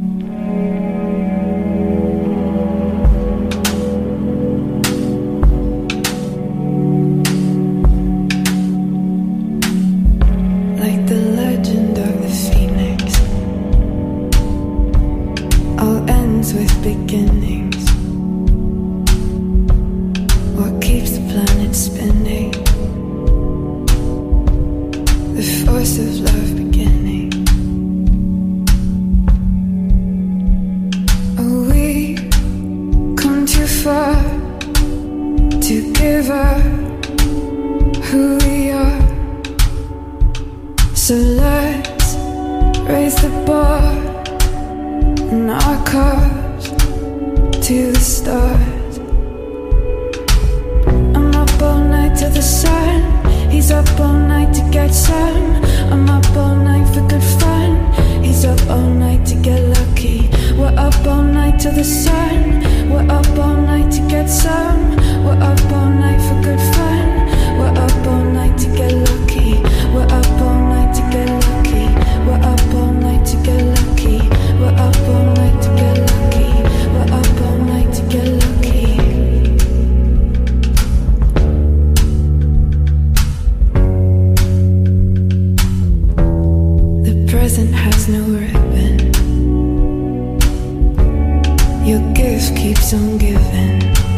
Like the legend of the phoenix, all ends with beginnings. What keeps the planet spinning? The force of love beginning. Oh, we come too far to give up who we are. So let's raise the bar and our cups to the stars. I'm up all night to the sun. He's up all night to get some. I'm up all night for good fun. He's up all night to get lucky. We're up all night to the sun. We're up all night to get some. We're up all night for good fun. We're up all night to get lucky. We're up all night to get lucky. We're up all night to get lucky. We're up all night to get lucky. We're up all night to get lucky. The present has no ribbon. Your gift keeps on giving.